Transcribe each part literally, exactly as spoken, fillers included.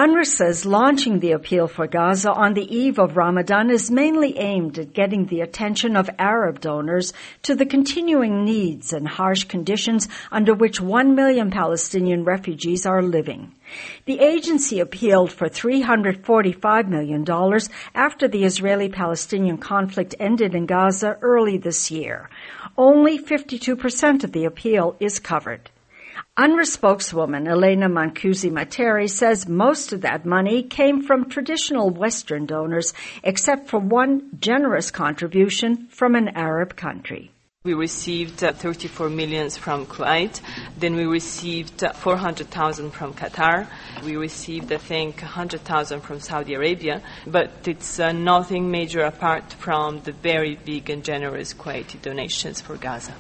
UNRWA says launching the appeal for Gaza on the eve of Ramadan is mainly aimed at getting the attention of Arab donors to the continuing needs and harsh conditions under which one million Palestinian refugees are living. The agency appealed for three hundred forty-five million dollars after the Israeli-Palestinian conflict ended in Gaza early this year. Only fifty-two percent of the appeal is covered. UNRWA spokeswoman Elena Mancusi-Materi says most of that money came from traditional Western donors, except for one generous contribution from an Arab country. We received uh, thirty-four million from Kuwait. Then we received uh, four hundred thousand from Qatar. We received, I think, one hundred thousand from Saudi Arabia. But it's uh, nothing major apart from the very big and generous Kuwaiti donations for Gaza.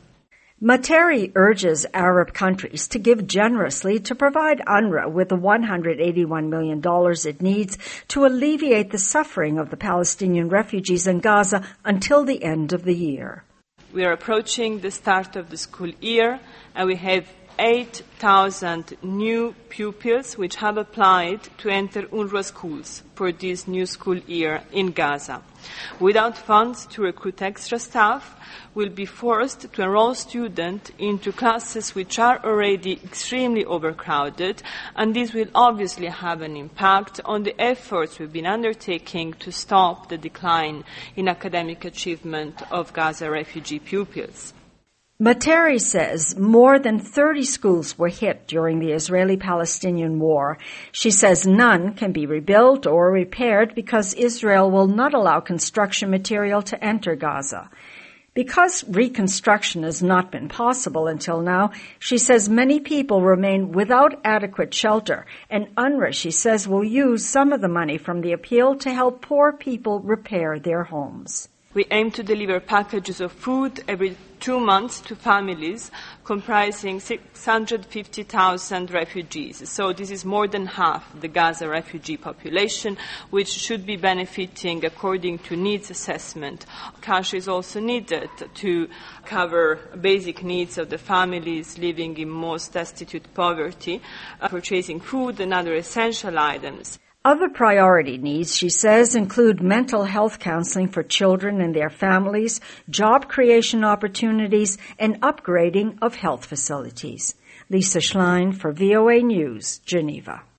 Materi urges Arab countries to give generously to provide UNRWA with the one hundred eighty-one million dollars it needs to alleviate the suffering of the Palestinian refugees in Gaza until the end of the year. We are approaching the start of the school year, and we have eight thousand new pupils which have applied to enter UNRWA schools for this new school year in Gaza. Without funds to recruit extra staff, we'll be forced to enroll students into classes which are already extremely overcrowded, and this will obviously have an impact on the efforts we've been undertaking to stop the decline in academic achievement of Gaza refugee pupils. Materi says more than thirty schools were hit during the Israeli-Palestinian war. She says none can be rebuilt or repaired because Israel will not allow construction material to enter Gaza. Because reconstruction has not been possible until now, she says many people remain without adequate shelter, and UNRWA, she says, will use some of the money from the appeal to help poor people repair their homes. We aim to deliver packages of food every two months to families comprising six hundred fifty thousand refugees. So this is more than half the Gaza refugee population, which should be benefiting according to needs assessment. Cash is also needed to cover basic needs of the families living in most destitute poverty, uh, purchasing food and other essential items. Other priority needs, she says, include mental health counseling for children and their families, job creation opportunities, and upgrading of health facilities. Lisa Schlein for V O A News, Geneva.